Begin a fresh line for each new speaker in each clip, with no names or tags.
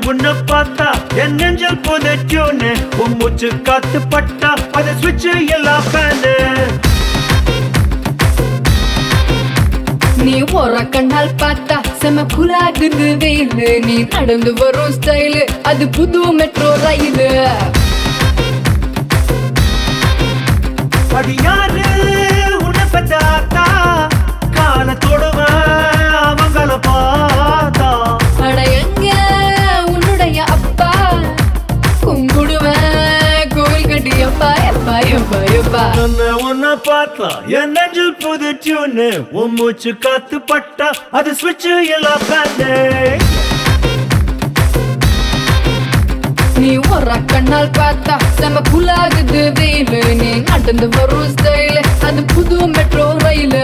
உன்னை பார்த்தா என் நெஞ்சல் புதைச்சோன்னு உன் மூச்சு காத்து பட்டா அதை சுவிட்ச் எல்லாம் ஃபேனு
நீ ஒரு கண்ணால் பார்த்தா செம குலாகுது வெயிலு நீ நடந்து வரும் ஸ்டைலு அது புது மெட்ரோ ரயிலு
அடி யாரு உன்னை பெத்தாத்தா காலத்தோடுவ அவங்கள பார்த்தா
அட எங்க உன்னுடைய அப்பா கும்பிடுவேன் கோவில் கட்டி எப்பா எப்பா எப்பா எப்பா
உன்னை பார்த்தா என் நெஞ்சில் புதுச்சுன்னு உன் மூச்சு காத்து பட்டா அது சுவிட்ச் எல்லாம் ஃபேனு
நீ ஒரு கண்ணால் பார்த்தா செம குலாகுது வெயிலு நீ நடந்து வரும் ஸ்டைலு அது புது மெட்ரோ ரயிலு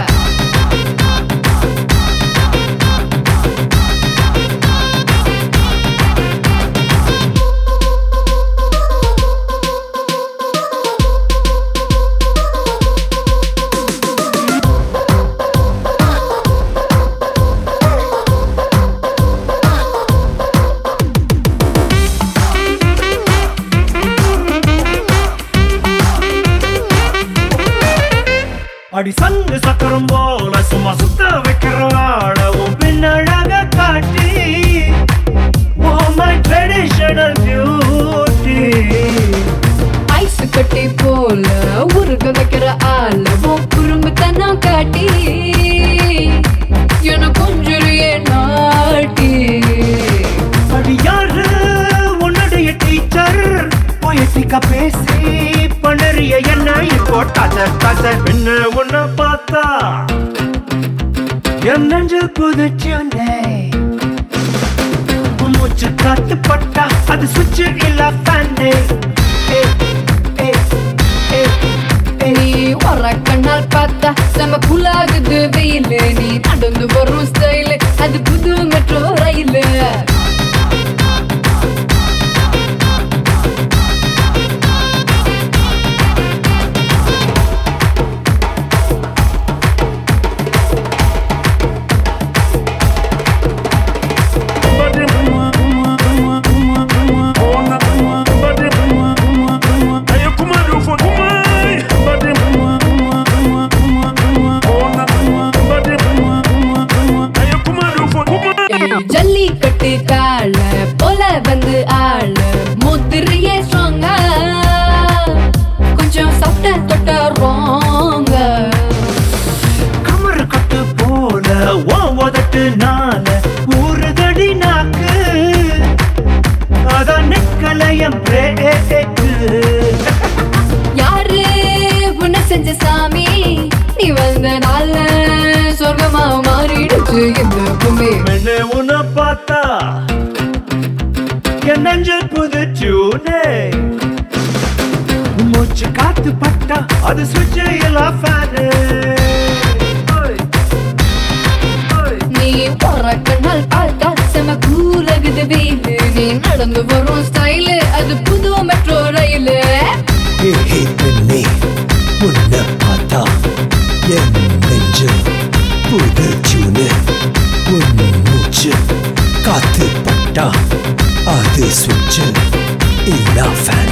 அடி சங்கு சக்கரம் போல சும்மா சுத்த வைக்கிறவாட உன் பின்னழக காட்டி Oh my traditional beauty
ice கட்டி போல உருக வைக்கிற ஆள உன் குறும்புத்தனம் காட்டி என கொஞ்சுறியே நாட்டி
அடி யாரு உன்னுடைய டீச்சர் பொயட்டிக்கா பேசி பண்ணறிய என்ன இப்போ தச என்ன உன்னை பார்த்தா என் நெஞ்சில் புதுச்சுனே மூச்சு காத்து பட்டா அது சுவிட்ச் இல்ல ஃபேனு
நீ ஒரு கண்ணால் பார்த்தா செம குலாகுது வெயிலு நீ நடந்து வரும் ஸ்டைலு அது புது மெட்ரோ ரயிலு ஜல்லிக்கட்டு கால போல வந்து ஆள முதிரியே ஸ்ட்ராங்கா கொஞ்சம் சாப்பிட்ட தொட்ட ரோங்க
கமரு கட்டு போல ஓதட்டு நால ஊறுதடி நாக்கு அதான் நிக்கலையம் பிரேக்கு
யாரு உன்னை செஞ்ச சாமி நீ வந்த நாள்ல சொர்க்கமா மாறிடுச்சு இந்த பூமி
மென்ன உன்னை பார்த்தா என் நெஞ்சில் புதுச்சூனே மூச்சு காத்து பட்டா அது சுவிட்ச் எல்லாம் ஃபேனு
நீ ஒரு கண்ணால் பார்த்தா செம கூலகுது வெயிலு நீ நடந்து வரும் ஸ்டைலு அது புது மெட்ரோ ரயிலு
பெண்ணே உன்னை பார்த்தா என் நெஞ்சு புதுச்சுன்னு உன் மூச்சு காத்து பட்டா அது சுவிட்ச் இல்லா ஃபேன்